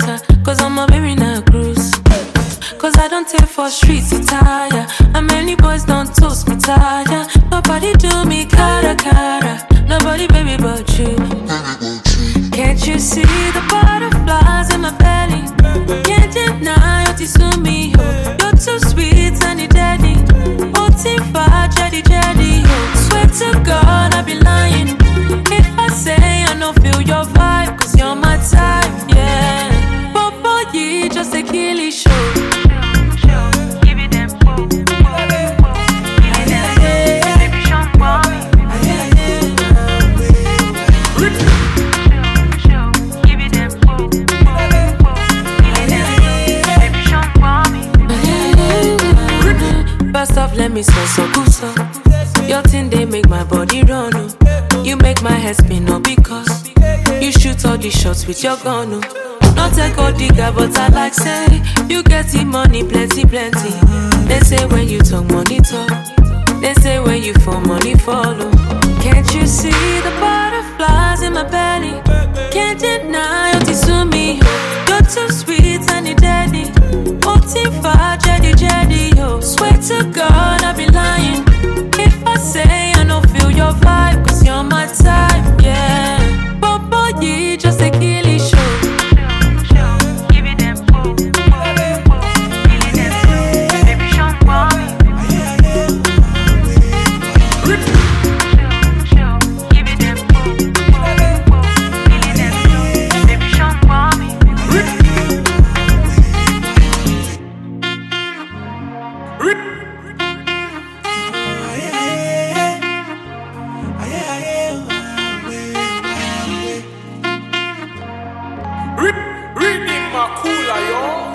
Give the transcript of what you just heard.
better, cause I'm a baby na cruise. Cause I don't take for streets to tire, and many boys don't toast me tire. Nobody do me cara cara, nobody baby but you. Can't you see the butterflies in my belly? Can't deny what you to me, oh. You're too sweet, honey daddy. Otifa, jetty jetty, oh. Swear to God I be lying if I say I don't feel your vibe, cause you're my type, yeah. Bobo, you just a killie show. First off, let me so good, so. Your thing, they make my body run, oh. You make my head spin, oh, because you shoot all the shots with your gun, oh. Not a gold digger, but I like say you get the money, plenty, plenty. They say when you talk, money talk. They say when you fall, money follow. Can't you see the butterflies in my belly? Can't deny what you to me. You're too sweet, honey daddy. Otifa, jetty jetty, oh. Swear to God I be lying if I say I don't feel your vibe, cause you're my type, yeah. Bobo, you just a killie show. Reading my cooler, yo.